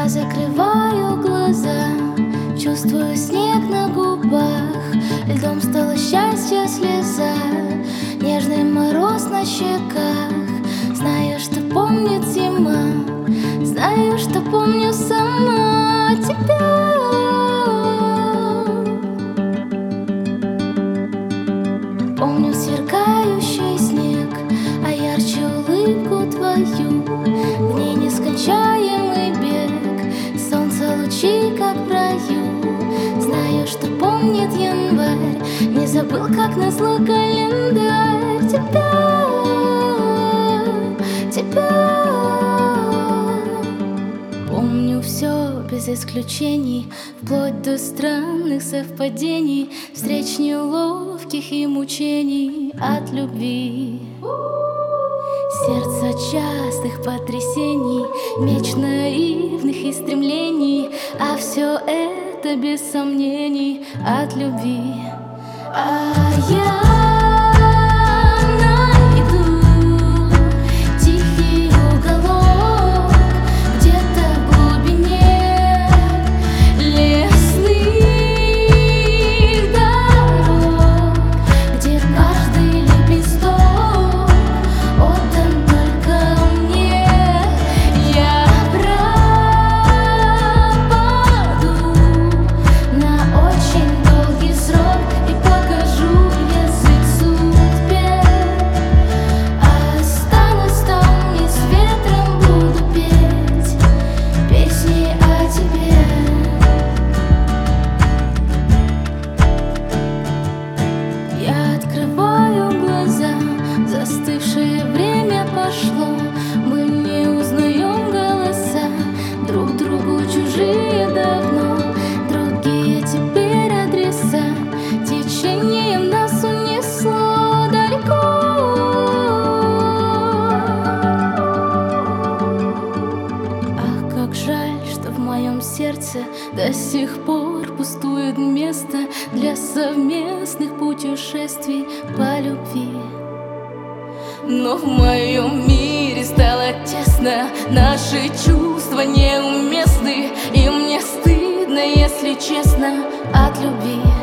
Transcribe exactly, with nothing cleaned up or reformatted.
Я закрываю глаза, чувствую снег на губах, льдом стало счастье слеза, нежный мороз на щеках. Знаю, что помнит зима, знаю, что помню сама тебя. Помню сверкающий снег, а ярче улыбку твою. В ней нескончаемый бег, солнце лучи, как в раю. Знаю, что помнит январь, не забыл, как назло календарь. Тебя, тебя. Помню все без исключений, вплоть до странных совпадений, встреч неловких и мучений от любви. Сердце частых потрясений, меч наивных и стремлений, а все это без сомнений от любви. А я застывшее время пошло, мы не узнаем голоса, друг другу чужие давно, другие теперь адреса, течением нас унесло далеко. Ах, как жаль, что в моем сердце до сих пор пустует место для совместных путешествий по любви. Но в моем мире стало тесно, наши чувства неуместны, и мне стыдно, если честно, от любви.